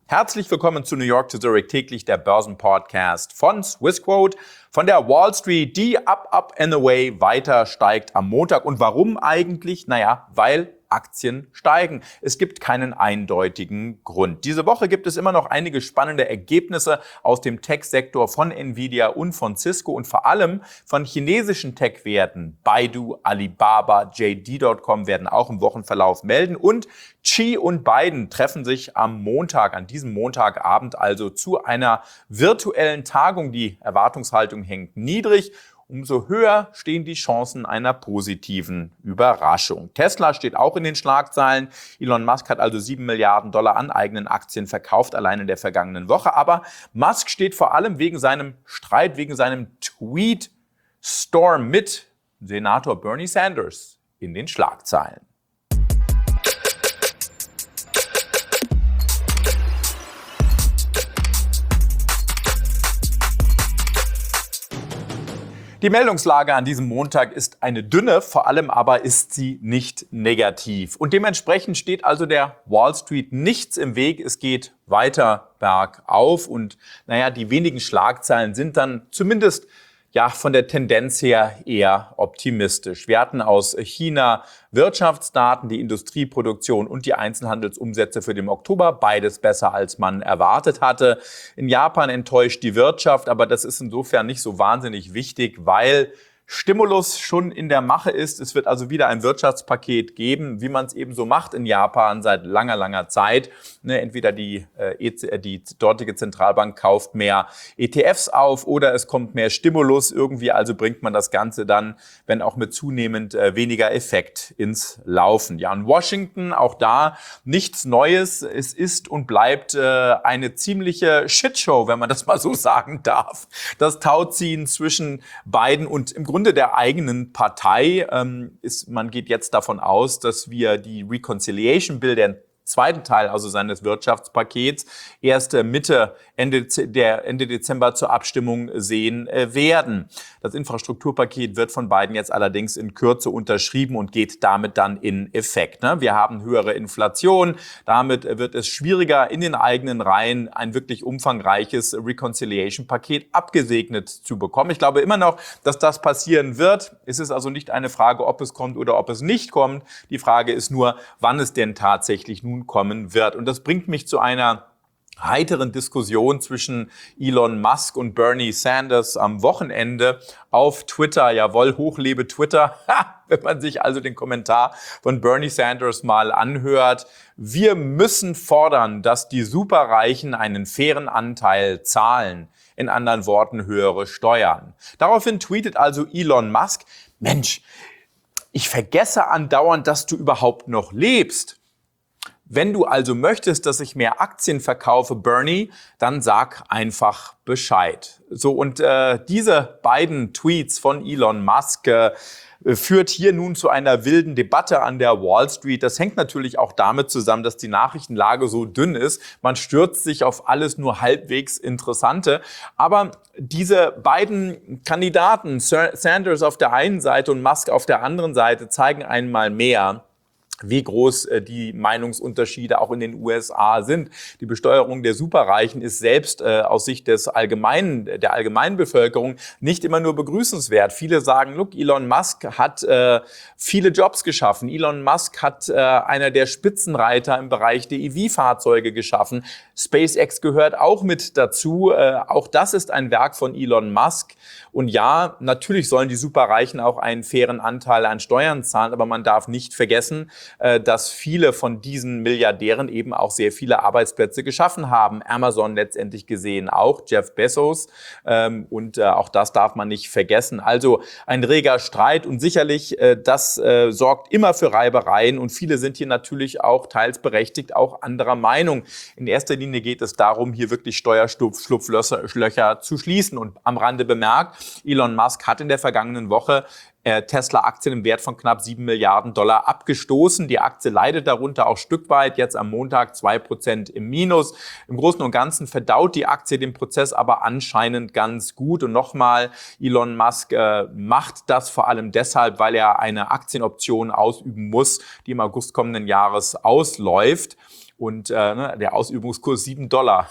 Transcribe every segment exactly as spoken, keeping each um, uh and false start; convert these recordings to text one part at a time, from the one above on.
Herzlich willkommen zu New York to Zurich täglich, der Börsenpodcast von Swissquote, von der Wall Street, die up, up and away weiter steigt am Montag. Und warum eigentlich? Naja, weil Aktien steigen. Es gibt keinen eindeutigen Grund. Diese Woche gibt es immer noch einige spannende Ergebnisse aus dem Tech-Sektor von Nvidia und von Cisco und vor allem von chinesischen Tech-Werten. Baidu, Alibaba, J D Punkt com werden auch im Wochenverlauf melden und Xi und Biden treffen sich am Montag, an diesem Montagabend also zu einer virtuellen Tagung. Die Erwartungshaltung hängt niedrig. Umso höher stehen die Chancen einer positiven Überraschung. Tesla steht auch in den Schlagzeilen. Elon Musk hat also sieben Milliarden Dollar an eigenen Aktien verkauft, allein in der vergangenen Woche. Aber Musk steht vor allem wegen seinem Streit, wegen seinem Tweet-Storm mit Senator Bernie Sanders in den Schlagzeilen. Die Meldungslage an diesem Montag ist eine dünne, vor allem aber ist sie nicht negativ. Und dementsprechend steht also der Wall Street nichts im Weg. Es geht weiter bergauf und naja, die wenigen Schlagzeilen sind dann zumindest ja von der Tendenz her eher optimistisch. Wir hatten aus China Wirtschaftsdaten, die Industrieproduktion und die Einzelhandelsumsätze für den Oktober, beides besser als man erwartet hatte. In Japan enttäuscht die Wirtschaft, aber das ist insofern nicht so wahnsinnig wichtig, weil Stimulus schon in der Mache ist. Es wird also wieder ein Wirtschaftspaket geben, wie man es eben so macht in Japan seit langer, langer Zeit. Ne, entweder die, äh, die dortige Zentralbank kauft mehr E T Fs auf oder es kommt mehr Stimulus. Irgendwie also bringt man das Ganze dann, wenn auch mit zunehmend äh, weniger Effekt, ins Laufen. Ja, in Washington auch da nichts Neues. Es ist und bleibt äh, eine ziemliche Shitshow, wenn man das mal so sagen darf. Das Tauziehen zwischen Biden und im Grunde der eigenen Partei ähm, ist, man geht jetzt davon aus, dass wir die Reconciliation Bill, der zweiten Teil also seines Wirtschaftspakets, erst Mitte, Ende, der Ende Dezember zur Abstimmung sehen äh, werden. Das Infrastrukturpaket wird von Biden jetzt allerdings in Kürze unterschrieben und geht damit dann in Effekt. Ne? Wir haben höhere Inflation, damit wird es schwieriger, in den eigenen Reihen ein wirklich umfangreiches Reconciliation-Paket abgesegnet zu bekommen. Ich glaube immer noch, dass das passieren wird. Es ist also nicht eine Frage, ob es kommt oder ob es nicht kommt. Die Frage ist nur, wann es denn tatsächlich nun kommen wird. Und das bringt mich zu einer heiteren Diskussion zwischen Elon Musk und Bernie Sanders am Wochenende auf Twitter. Jawohl, hochlebe Twitter. Ha, wenn man sich also den Kommentar von Bernie Sanders mal anhört. Wir müssen fordern, dass die Superreichen einen fairen Anteil zahlen. In anderen Worten, höhere Steuern. Daraufhin tweetet also Elon Musk: Mensch, ich vergesse andauernd, dass du überhaupt noch lebst. Wenn du also möchtest, dass ich mehr Aktien verkaufe, Bernie, dann sag einfach Bescheid. So, und äh, diese beiden Tweets von Elon Musk äh, führt hier nun zu einer wilden Debatte an der Wall Street. Das hängt natürlich auch damit zusammen, dass die Nachrichtenlage so dünn ist. Man stürzt sich auf alles nur halbwegs Interessante. Aber diese beiden Kandidaten, Sanders auf der einen Seite und Musk auf der anderen Seite, zeigen einmal mehr, wie groß die Meinungsunterschiede auch in den U S A sind. Die Besteuerung der Superreichen ist selbst äh, aus Sicht des allgemeinen, der allgemeinen Bevölkerung nicht immer nur begrüßenswert. Viele sagen, look, Elon Musk hat äh, viele Jobs geschaffen. Elon Musk hat äh, einer der Spitzenreiter im Bereich der E V-Fahrzeuge geschaffen. SpaceX gehört auch mit dazu. Äh, auch das ist ein Werk von Elon Musk. Und ja, natürlich sollen die Superreichen auch einen fairen Anteil an Steuern zahlen, aber man darf nicht vergessen, dass viele von diesen Milliardären eben auch sehr viele Arbeitsplätze geschaffen haben. Amazon letztendlich gesehen auch, Jeff Bezos. Und auch das darf man nicht vergessen. Also ein reger Streit und sicherlich, das sorgt immer für Reibereien. Und viele sind hier natürlich auch teils berechtigt, auch anderer Meinung. In erster Linie geht es darum, hier wirklich Steuerschlupflöcher zu schließen. Und am Rande bemerkt, Elon Musk hat in der vergangenen Woche Tesla-Aktien im Wert von knapp sieben Milliarden Dollar abgestoßen. Die Aktie leidet darunter auch stückweit, jetzt am Montag zwei Prozent im Minus. Im Großen und Ganzen verdaut die Aktie den Prozess aber anscheinend ganz gut. Und nochmal, Elon Musk äh, macht das vor allem deshalb, weil er eine Aktienoption ausüben muss, die im August kommenden Jahres ausläuft. und äh, ne, der Ausübungskurs sieben Dollar.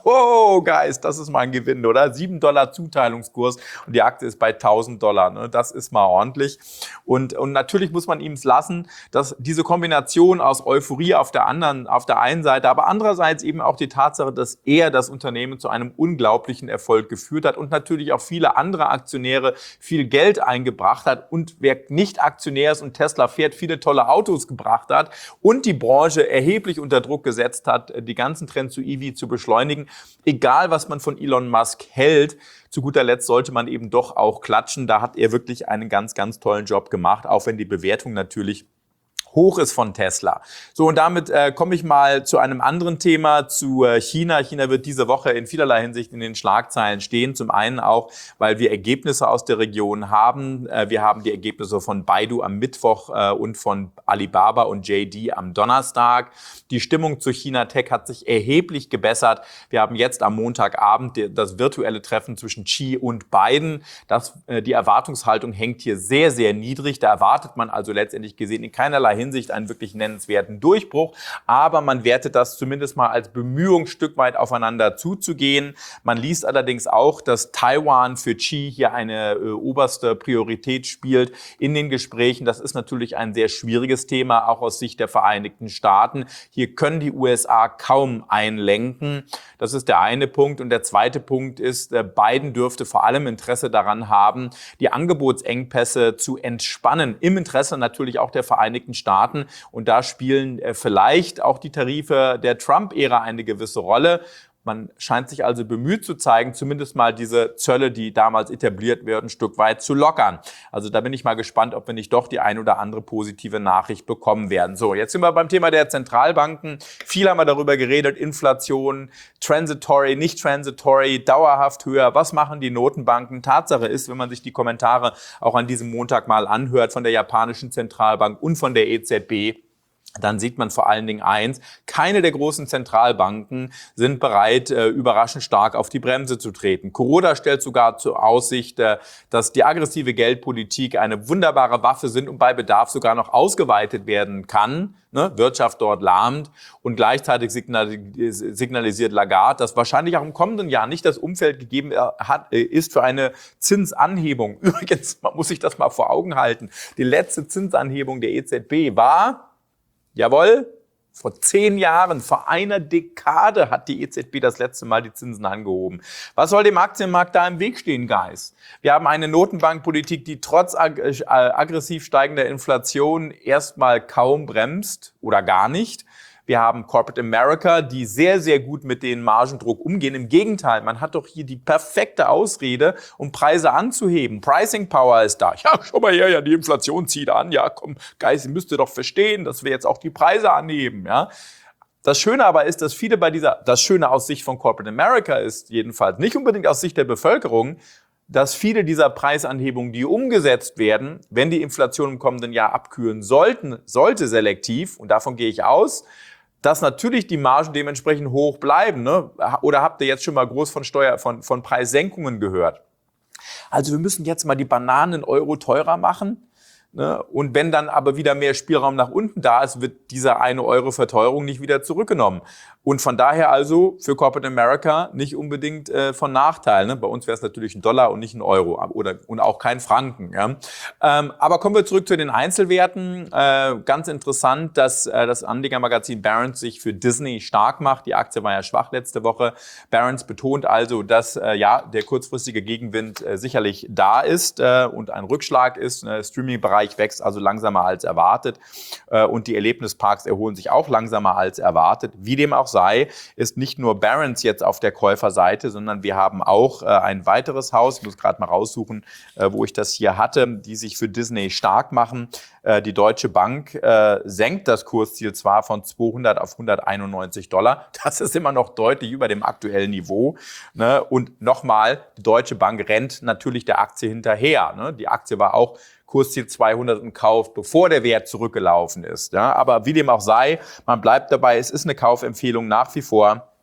Oh, Guys, das ist mal ein Gewinn, oder? sieben Dollar Zuteilungskurs und die Aktie ist bei tausend Dollar. Ne? Das ist mal ordentlich. Und, und natürlich muss man ihm es lassen, dass diese Kombination aus Euphorie auf der anderen, auf der einen Seite, aber andererseits eben auch die Tatsache, dass er das Unternehmen zu einem unglaublichen Erfolg geführt hat und natürlich auch viele andere Aktionäre viel Geld eingebracht hat und wer nicht Aktionär ist und Tesla fährt, viele tolle Autos gebracht hat und die Branche erheblich unter Druck gesetzt hat, die ganzen Trends zu E V zu beschleunigen. Egal, was man von Elon Musk hält, zu guter Letzt sollte man eben doch auch klatschen. Da hat er wirklich einen ganz, ganz tollen Job gemacht, auch wenn die Bewertung natürlich hoch ist von Tesla. So, und damit äh, komme ich mal zu einem anderen Thema, zu äh, China. China wird diese Woche in vielerlei Hinsicht in den Schlagzeilen stehen. Zum einen auch, weil wir Ergebnisse aus der Region haben. Äh, wir haben die Ergebnisse von Baidu am Mittwoch äh, und von Alibaba und J D am Donnerstag. Die Stimmung zu China Tech hat sich erheblich gebessert. Wir haben jetzt am Montagabend die, das virtuelle Treffen zwischen Xi und Biden. Das, äh, die Erwartungshaltung hängt hier sehr, sehr niedrig. Da erwartet man also letztendlich gesehen in keinerlei Hinsicht einen wirklich nennenswerten Durchbruch, aber man wertet das zumindest mal als Bemühung, ein Stück weit aufeinander zuzugehen. Man liest allerdings auch, dass Taiwan für Xi hier eine äh, oberste Priorität spielt in den Gesprächen. Das ist natürlich ein sehr schwieriges Thema, auch aus Sicht der Vereinigten Staaten. Hier können die U S A kaum einlenken. Das ist der eine Punkt. Und der zweite Punkt ist, äh, Biden dürfte vor allem Interesse daran haben, die Angebotsengpässe zu entspannen, im Interesse natürlich auch der Vereinigten Staaten. Und da spielen äh, vielleicht auch die Tarife der Trump-Ära eine gewisse Rolle. Man scheint sich also bemüht zu zeigen, zumindest mal diese Zölle, die damals etabliert werden, ein Stück weit zu lockern. Also da bin ich mal gespannt, ob wir nicht doch die ein oder andere positive Nachricht bekommen werden. So, jetzt sind wir beim Thema der Zentralbanken. Viel haben wir darüber geredet, Inflation, transitory, nicht transitory, dauerhaft höher. Was machen die Notenbanken? Tatsache ist, wenn man sich die Kommentare auch an diesem Montag mal anhört von der japanischen Zentralbank und von der E Z B, dann sieht man vor allen Dingen eins, keine der großen Zentralbanken sind bereit, äh, überraschend stark auf die Bremse zu treten. Kuroda stellt sogar zur Aussicht, äh, dass die aggressive Geldpolitik eine wunderbare Waffe sind und bei Bedarf sogar noch ausgeweitet werden kann. Ne? Wirtschaft dort lahmt und gleichzeitig signalisiert Lagarde, dass wahrscheinlich auch im kommenden Jahr nicht das Umfeld gegeben hat, ist für eine Zinsanhebung. Übrigens, man muss sich das mal vor Augen halten. Die letzte Zinsanhebung der E Z B war jawohl, vor zehn Jahren, vor einer Dekade hat die E Z B das letzte Mal die Zinsen angehoben. Was soll dem Aktienmarkt da im Weg stehen, Guys? Wir haben eine Notenbankpolitik, die trotz ag- äh, aggressiv steigender Inflation erstmal kaum bremst oder gar nicht. Wir haben Corporate America, die sehr, sehr gut mit dem Margendruck umgehen. Im Gegenteil, man hat doch hier die perfekte Ausrede, um Preise anzuheben. Pricing Power ist da. Ja, schau mal her, ja, die Inflation zieht an. Ja, komm, Guys, ihr müsst ihr doch verstehen, dass wir jetzt auch die Preise anheben, ja. Das Schöne aber ist, dass viele bei dieser, das Schöne aus Sicht von Corporate America ist jedenfalls, nicht unbedingt aus Sicht der Bevölkerung, dass viele dieser Preisanhebungen, die umgesetzt werden, wenn die Inflation im kommenden Jahr abkühlen sollten, sollte selektiv, und davon gehe ich aus, dass natürlich die Margen dementsprechend hoch bleiben. Ne? Oder habt ihr jetzt schon mal groß von Steuer, von, von Preissenkungen gehört? Also wir müssen jetzt mal die Bananen Euro teurer machen. Ne? Und wenn dann aber wieder mehr Spielraum nach unten da ist, wird dieser eine Euro Verteuerung nicht wieder zurückgenommen. Und von daher also für Corporate America nicht unbedingt äh, von Nachteil. Ne? Bei uns wäre es natürlich ein Dollar und nicht ein Euro oder und auch kein Franken. Ja? Ähm, aber kommen wir zurück zu den Einzelwerten. Äh, ganz interessant, dass äh, das Anlegermagazin Barron's sich für Disney stark macht. Die Aktie war ja schwach letzte Woche. Barron's betont also, dass äh, ja der kurzfristige Gegenwind äh, sicherlich da ist äh, und ein Rückschlag ist. Der Streaming-Bereich wächst also langsamer als erwartet äh, und die Erlebnisparks erholen sich auch langsamer als erwartet. Wie dem auch sei, ist nicht nur Barron's jetzt auf der Käuferseite, sondern wir haben auch äh, ein weiteres Haus, ich muss gerade mal raussuchen, äh, wo ich das hier hatte, die sich für Disney stark machen. Äh, die Deutsche Bank äh, senkt das Kursziel zwar von zweihundert auf hunderteinundneunzig Dollar, das ist immer noch deutlich über dem aktuellen Niveau. Ne? Und nochmal, die Deutsche Bank rennt natürlich der Aktie hinterher. Ne? Die Aktie war auch Kursziel zweihundert im Kauf, bevor der Wert zurückgelaufen ist. Ja, aber wie dem auch sei, man bleibt dabei, es ist eine Kaufempfehlung nach wie vor.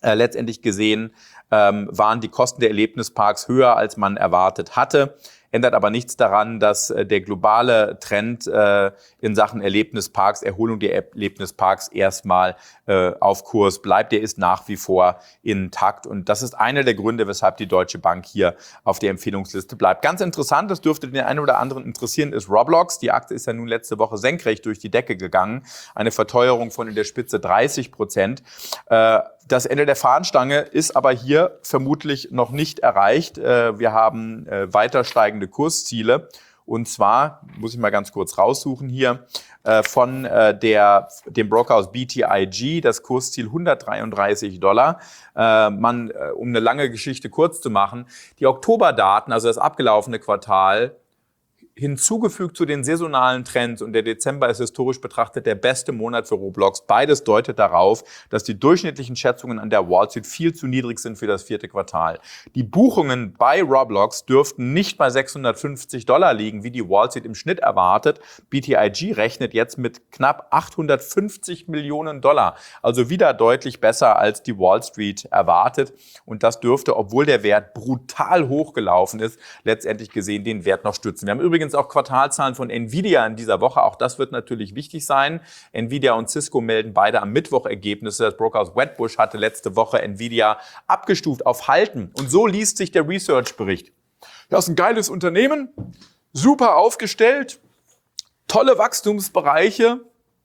Äh, letztendlich gesehen ähm, waren die Kosten der Erlebnisparks höher, als man erwartet hatte. Ändert aber nichts daran, dass äh, der globale Trend äh, in Sachen Erlebnisparks, Erholung der Erlebnisparks erstmal äh, auf Kurs bleibt. Der ist nach wie vor intakt. Und das ist einer der Gründe, weshalb die Deutsche Bank hier auf der Empfehlungsliste bleibt. Ganz interessant, das dürfte den einen oder anderen interessieren, ist Roblox. Die Aktie ist ja nun letzte Woche senkrecht durch die Decke gegangen. Eine Verteuerung von in der Spitze dreißig Prozent. Äh, Das Ende der Fahnenstange ist aber hier vermutlich noch nicht erreicht. Wir haben weiter steigende Kursziele. Und zwar, muss ich mal ganz kurz raussuchen hier, von der, dem Brokerhaus B T I G, das Kursziel hundertdreiunddreißig Dollar. Man, um eine lange Geschichte kurz zu machen, die Oktoberdaten, also das abgelaufene Quartal, hinzugefügt zu den saisonalen Trends, und der Dezember ist historisch betrachtet der beste Monat für Roblox. Beides deutet darauf, dass die durchschnittlichen Schätzungen an der Wall Street viel zu niedrig sind für das vierte Quartal. Die Buchungen bei Roblox dürften nicht bei sechshundertfünfzig Dollar liegen, wie die Wall Street im Schnitt erwartet. B T I G rechnet jetzt mit knapp achthundertfünfzig Millionen Dollar, also wieder deutlich besser als die Wall Street erwartet. Und das dürfte, obwohl der Wert brutal hochgelaufen ist, letztendlich gesehen den Wert noch stützen. Wir haben übrigens auch Quartalzahlen von Nvidia in dieser Woche. Auch das wird natürlich wichtig sein. Nvidia und Cisco melden beide am Mittwoch Ergebnisse. Das Brokerhaus Wedbush hatte letzte Woche Nvidia abgestuft auf Halten. Und so liest sich der Research-Bericht. Das ist ein geiles Unternehmen, super aufgestellt, tolle Wachstumsbereiche.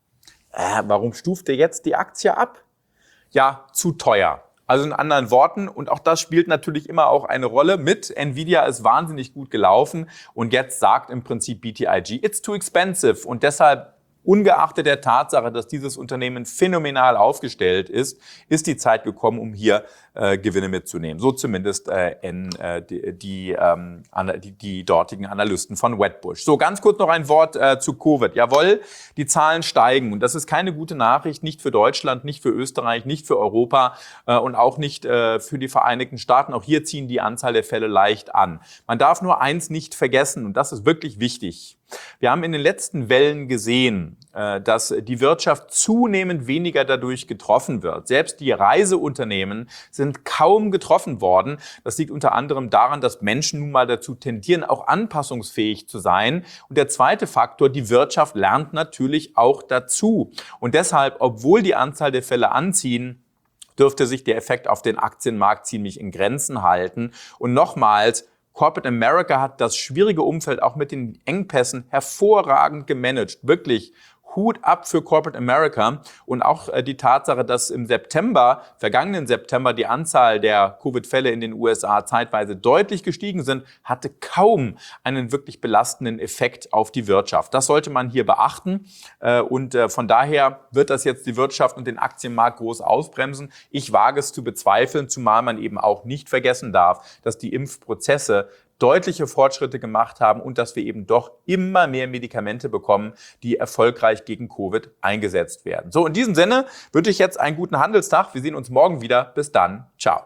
Äh, warum stuft ihr jetzt die Aktie ab? Ja, zu teuer. Also in anderen Worten, und auch das spielt natürlich immer auch eine Rolle mit. Nvidia ist wahnsinnig gut gelaufen und jetzt sagt im Prinzip B T I G, it's too expensive. Und deshalb, ungeachtet der Tatsache, dass dieses Unternehmen phänomenal aufgestellt ist, ist die Zeit gekommen, um hier äh, Gewinne mitzunehmen. So zumindest äh, in, äh, die, die, ähm, die, die dortigen Analysten von Wedbush. So, ganz kurz noch ein Wort äh, zu Covid. Jawohl, die Zahlen steigen und das ist keine gute Nachricht, nicht für Deutschland, nicht für Österreich, nicht für Europa äh, und auch nicht äh, für die Vereinigten Staaten. Auch hier ziehen die Anzahl der Fälle leicht an. Man darf nur eins nicht vergessen und das ist wirklich wichtig. Wir haben in den letzten Wellen gesehen, dass die Wirtschaft zunehmend weniger dadurch getroffen wird. Selbst die Reiseunternehmen sind kaum getroffen worden. Das liegt unter anderem daran, dass Menschen nun mal dazu tendieren, auch anpassungsfähig zu sein. Und der zweite Faktor, die Wirtschaft lernt natürlich auch dazu. Und deshalb, obwohl die Anzahl der Fälle anziehen, dürfte sich der Effekt auf den Aktienmarkt ziemlich in Grenzen halten. Und nochmals, Corporate America hat das schwierige Umfeld auch mit den Engpässen hervorragend gemanagt. Wirklich Hut ab für Corporate America. Und auch die Tatsache, dass im September, vergangenen September, die Anzahl der Covid-Fälle in den U S A zeitweise deutlich gestiegen sind, hatte kaum einen wirklich belastenden Effekt auf die Wirtschaft. Das sollte man hier beachten. Und von daher wird das jetzt die Wirtschaft und den Aktienmarkt groß ausbremsen. Ich wage es zu bezweifeln, zumal man eben auch nicht vergessen darf, dass die Impfprozesse deutliche Fortschritte gemacht haben und dass wir eben doch immer mehr Medikamente bekommen, die erfolgreich gegen Covid eingesetzt werden. So, in diesem Sinne wünsche ich jetzt einen guten Handelstag. Wir sehen uns morgen wieder. Bis dann. Ciao.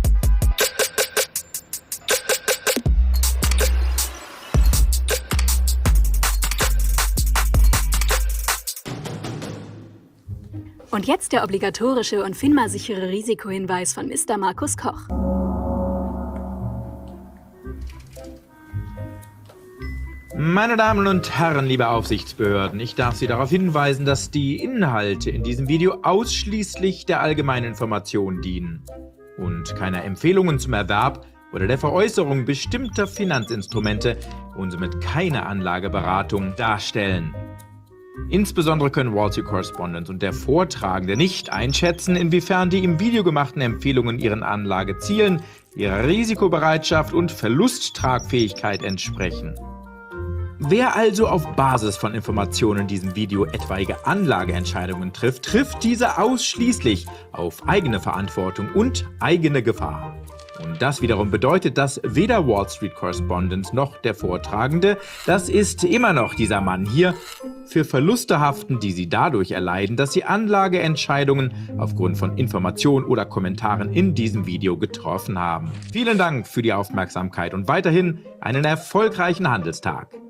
Und jetzt der obligatorische und FINMA-sichere Risikohinweis von Mister Markus Koch. Meine Damen und Herren, liebe Aufsichtsbehörden, ich darf Sie darauf hinweisen, dass die Inhalte in diesem Video ausschließlich der allgemeinen Information dienen und keiner Empfehlungen zum Erwerb oder der Veräußerung bestimmter Finanzinstrumente und somit keine Anlageberatung darstellen. Insbesondere können Wall Street Correspondent und der Vortragende nicht einschätzen, inwiefern die im Video gemachten Empfehlungen ihren Anlagezielen, ihrer Risikobereitschaft und Verlusttragfähigkeit entsprechen. Wer also auf Basis von Informationen in diesem Video etwaige Anlageentscheidungen trifft, trifft diese ausschließlich auf eigene Verantwortung und eigene Gefahr. Und das wiederum bedeutet, dass weder Wall Street Correspondent noch der Vortragende, das ist immer noch dieser Mann hier, für Verluste haften, die sie dadurch erleiden, dass sie Anlageentscheidungen aufgrund von Informationen oder Kommentaren in diesem Video getroffen haben. Vielen Dank für die Aufmerksamkeit und weiterhin einen erfolgreichen Handelstag.